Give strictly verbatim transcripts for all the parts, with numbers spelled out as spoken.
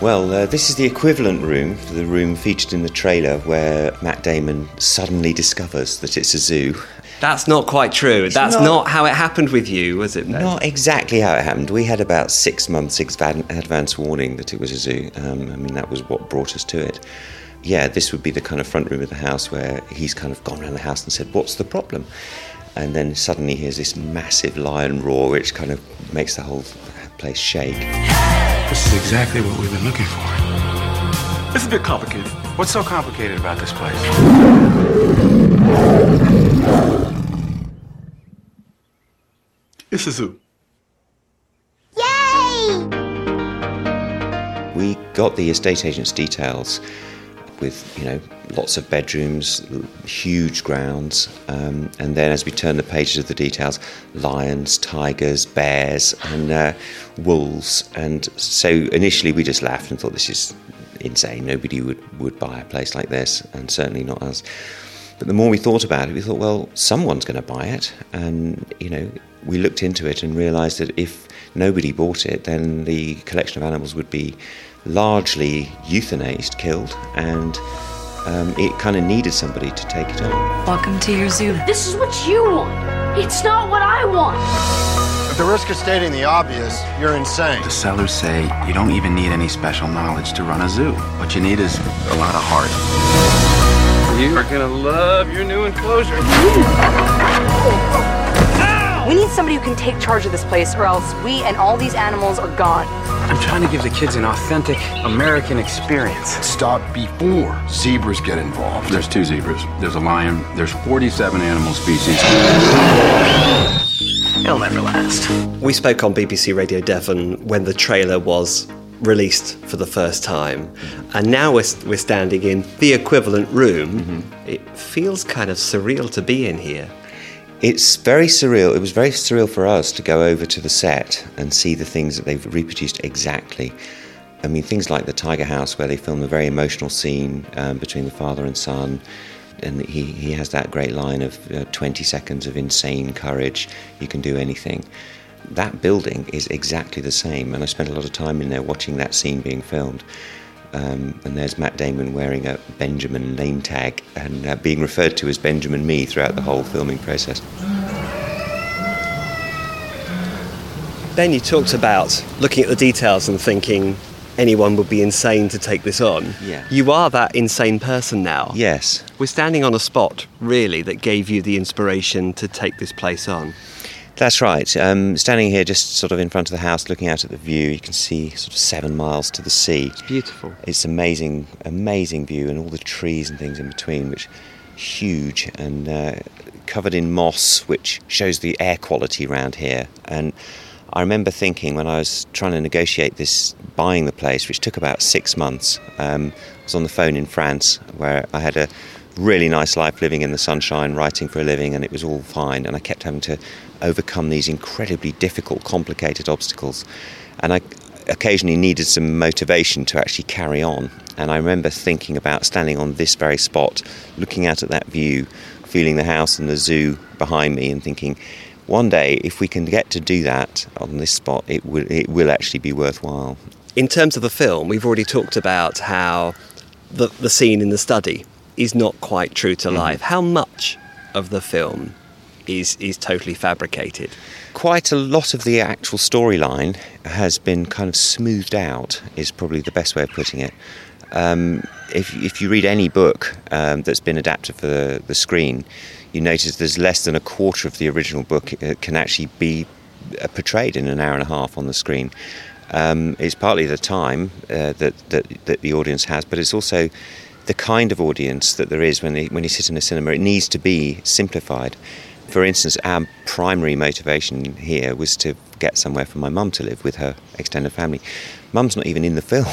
Well, uh, this is the equivalent room, the room featured in the trailer where Matt Damon suddenly discovers that it's a zoo. That's not quite true. It's That's not, not how it happened with you, was it? No? Not exactly how it happened. We had about six months advance warning that it was a zoo. Um, I mean, that was what brought us to it. Yeah, this would be the kind of front room of the house where he's kind of gone around the house and said, what's the problem? And then suddenly he hears this massive lion roar, which kind of makes the whole place shake. This is exactly what we've been looking for. It's a bit complicated. What's so complicated about this place? It's a zoo. Yay! We got the estate agent's details with, you know, lots of bedrooms, huge grounds, um, and then as we turned the pages of the details, lions, tigers, bears, and uh, wolves. And so initially we just laughed and thought, this is insane. Nobody would, would buy a place like this, and certainly not us. But the more we thought about it, we thought, well, someone's going to buy it. And, you know, we looked into it and realised that if nobody bought it, then the collection of animals would be largely euthanized, killed, and um, it kind of needed somebody to take it on. Welcome to your zoo. This is what you want. It's not what I want. At the risk of stating the obvious, you're insane. The sellers say you don't even need any special knowledge to run a zoo. What you need is a lot of heart. You are gonna love your new enclosure. We need somebody who can take charge of this place, or else we and all these animals are gone. I'm trying to give the kids an authentic American experience. Stop before zebras get involved. There's two zebras. There's a lion. There's forty-seven animal species. It'll never last. We spoke on B B C Radio Devon when the trailer was released for the first time, and now we're, we're standing in the equivalent room. Mm-hmm. It feels kind of surreal to be in here. It's very surreal. It was very surreal for us to go over to the set and see the things that they've reproduced exactly. I mean, things like the Tiger House, where they filmed a very emotional scene um, between the father and son, and he, he has that great line of uh, twenty seconds of insane courage, you can do anything. That building is exactly the same, and I spent a lot of time in there watching that scene being filmed. Um, and there's Matt Damon wearing a Benjamin name tag and uh, being referred to as Benjamin Me throughout the whole filming process. Ben, you talked about looking at the details and thinking anyone would be insane to take this on. Yeah. You are that insane person now. Yes. We're standing on a spot, really, that gave you the inspiration to take this place on. That's right. Um, standing here just sort of in front of the house, looking out at the view, you can see sort of seven miles to the sea. It's beautiful. It's amazing, amazing view, and all the trees and things in between, which are huge and uh, covered in moss, which shows the air quality around here. And I remember thinking when I was trying to negotiate this, buying the place, which took about six months, um, I was on the phone in France, where I had a really nice life living in the sunshine, writing for a living, and it was all fine, and I kept having to overcome these incredibly difficult, complicated obstacles, and I occasionally needed some motivation to actually carry on. And I remember thinking about standing on this very spot, looking out at that view, feeling the house and the zoo behind me, and thinking, one day, if we can get to do that on this spot, it will, it will actually be worthwhile. In terms of the film, we've already talked about how the, the scene in the study is not quite true to life. Mm-hmm. How much of the film is is totally fabricated? Quite a lot of the actual storyline has been kind of smoothed out, is probably the best way of putting it. Um, if, if you read any book um, that's been adapted for the, the screen, you notice there's less than a quarter of the original book uh, can actually be uh, portrayed in an hour and a half on the screen. Um, it's partly the time uh, that, that, that the audience has, but it's also the kind of audience that there is when they, when you sit in a cinema. It needs to be simplified. For instance, our primary motivation here was to get somewhere for my mum to live with her extended family. Mum's not even in the film.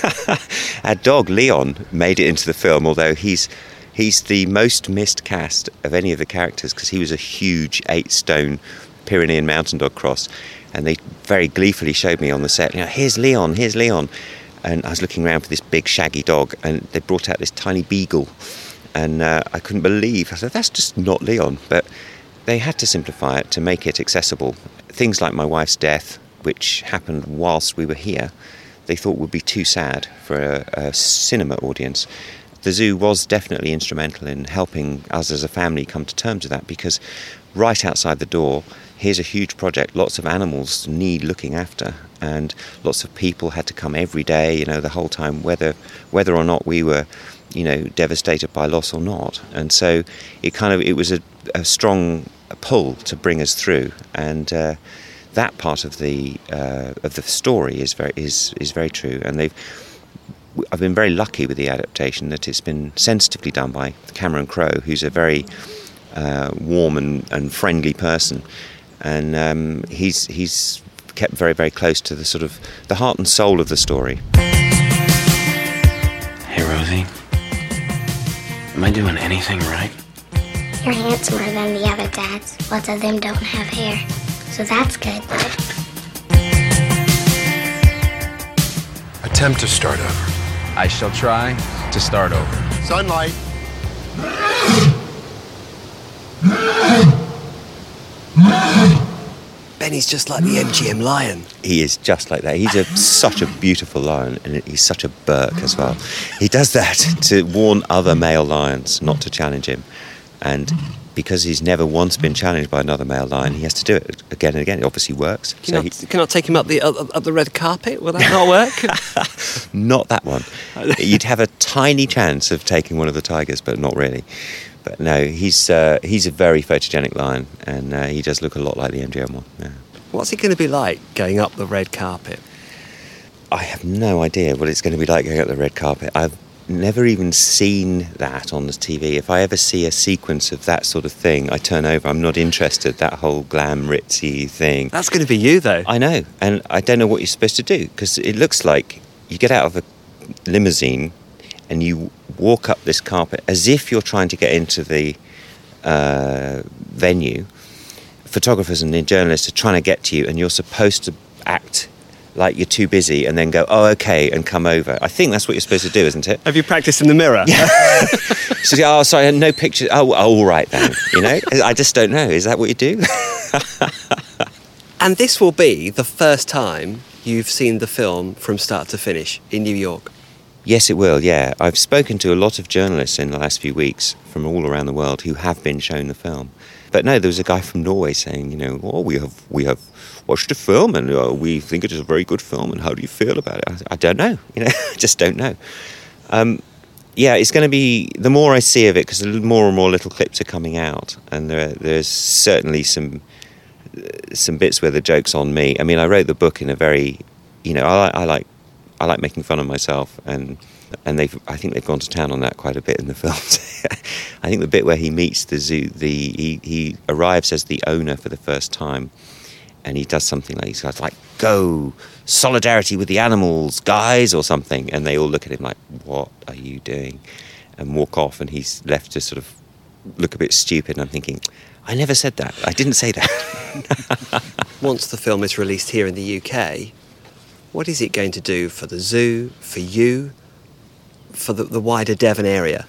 Our dog, Leon, made it into the film, although he's he's the most missed cast of any of the characters, because he was a huge eight-stone Pyrenean mountain dog cross, and they very gleefully showed me on the set, you know, here's Leon, here's Leon. And I was looking around for this big shaggy dog, and they brought out this tiny beagle, and uh, I couldn't believe. I said, that's just not Leon. But they had to simplify it to make it accessible. Things like my wife's death, which happened whilst we were here, they thought would be too sad for a, a cinema audience. The zoo was definitely instrumental in helping us as a family come to terms with that, because right outside the door, here's a huge project. Lots of animals need looking after, and lots of people had to come every day, you know, the whole time, whether whether or not we were, you know, devastated by loss or not. And so it kind of, it was a, a strong pull to bring us through. And uh, that part of the uh, of the story is very is is very true. And they've, I've been very lucky with the adaptation that it's been sensitively done by Cameron Crowe, who's a very uh, warm and, and friendly person. And um, he's he's kept very, very close to the sort of the heart and soul of the story. Hey, Rosie. Am I doing anything right? You're handsomer than the other dads. Lots of them don't have hair. So that's good, bud. Attempt to start over. I shall try to start over. Sunlight. Benny's just like the M G M lion. He is just like that. He's a, such a beautiful lion, and he's such a Burke as well. He does that to warn other male lions not to challenge him. And because he's never once been challenged by another male lion, he has to do it again and again. It obviously works. Can, so you, not, he, can I take him up the up, up the red carpet? Will that not work? Not that one. You'd have a tiny chance of taking one of the tigers, but not really. But no, he's uh, he's a very photogenic lion, and uh, he does look a lot like the M G M one. Yeah. What's it going to be like going up the red carpet? I have no idea what it's going to be like going up the red carpet. I've never even seen that on the T V. If I ever see a sequence of that sort of thing, I turn over. I'm not interested, that whole glam, ritzy thing. That's going to be you, though. I know, and I don't know what you're supposed to do, because it looks like you get out of a limousine and you walk up this carpet as if you're trying to get into the uh, venue. Photographers and journalists are trying to get to you, and you're supposed to act like you're too busy and then go, oh, okay, and come over. I think that's what you're supposed to do, isn't it? Have you practiced in the mirror? Yeah. So, oh, sorry, no pictures. Oh, oh, all right then. You know, I just don't know. Is that what you do? And this will be the first time you've seen the film from start to finish in New York. Yes, it will, yeah. I've spoken to a lot of journalists in the last few weeks from all around the world who have been shown the film. But no, there was a guy from Norway saying, you know, oh, we have we have watched the film and uh, we think it is a very good film, and how do you feel about it? I, I don't know, you know, I just don't know. Um, yeah, it's going to be, the more I see of it, because more and more little clips are coming out, and there, there's certainly some some bits where the joke's on me. I mean, I wrote the book in a very, you know, I, I like I like making fun of myself, and and they've I think they've gone to town on that quite a bit in the films. I think the bit where he meets the zoo, the he, he arrives as the owner for the first time, and he does something like, he's like, go, solidarity with the animals, guys, or something, and they all look at him like, what are you doing? And walk off, and he's left to sort of look a bit stupid, and I'm thinking, I never said that. I didn't say that. Once the film is released here in the U K, what is it going to do for the zoo, for you, for the, the wider Devon area?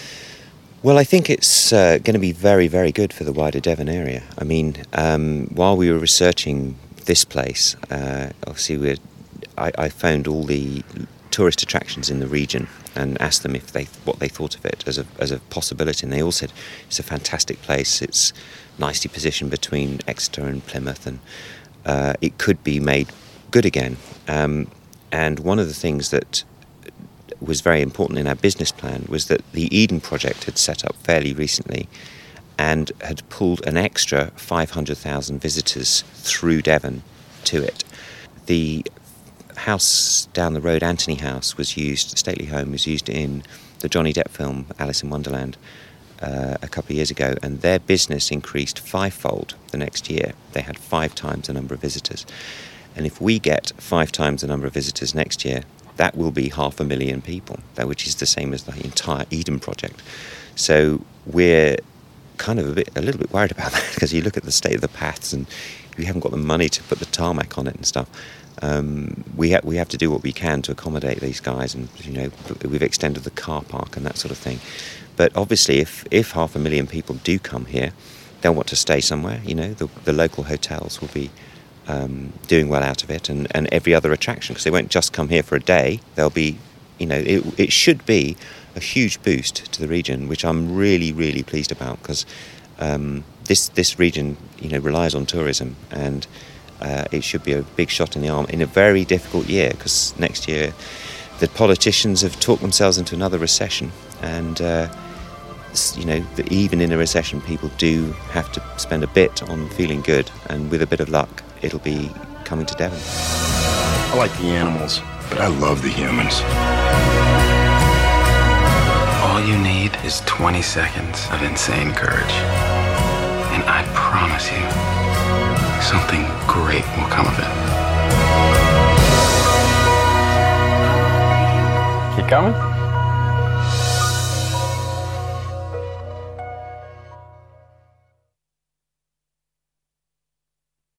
Well, I think it's uh, going to be very, very good for the wider Devon area. I mean, um, while we were researching this place, uh, obviously we're, I, I found all the tourist attractions in the region and asked them if they what they thought of it as a as a possibility, and they all said it's a fantastic place. It's nicely positioned between Exeter and Plymouth, and uh, it could be made good again. Um, and one of the things that was very important in our business plan was that the Eden Project had set up fairly recently and had pulled an extra five hundred thousand visitors through Devon to it. The house down the road, Anthony House, was used, Stately Home was used in the Johnny Depp film Alice in Wonderland uh, a couple of years ago, and their business increased fivefold the next year. They had five times the number of visitors. And if we get five times the number of visitors next year, that will be half a million people, which is the same as the entire Eden Project. So we're kind of a bit, a little bit worried about that, because you look at the state of the paths and we haven't got the money to put the tarmac on it and stuff. Um, we have we have to do what we can to accommodate these guys, and you know we've extended the car park and that sort of thing. But obviously, if if half a million people do come here, they'll want to stay somewhere. You know, the, the local hotels will be um, doing well out of it, and, and every other attraction, because they won't just come here for a day. They'll be, you know, it, it should be a huge boost to the region, which I'm really, really pleased about, because um, this this region, you know, relies on tourism, and uh, it should be a big shot in the arm in a very difficult year, because next year the politicians have talked themselves into another recession, and uh, you know, even in a recession, people do have to spend a bit on feeling good, and with a bit of luck, it'll be coming to Devon. I like the animals, but I love the humans. All you need is twenty seconds of insane courage. And I promise you, something great will come of it. You coming?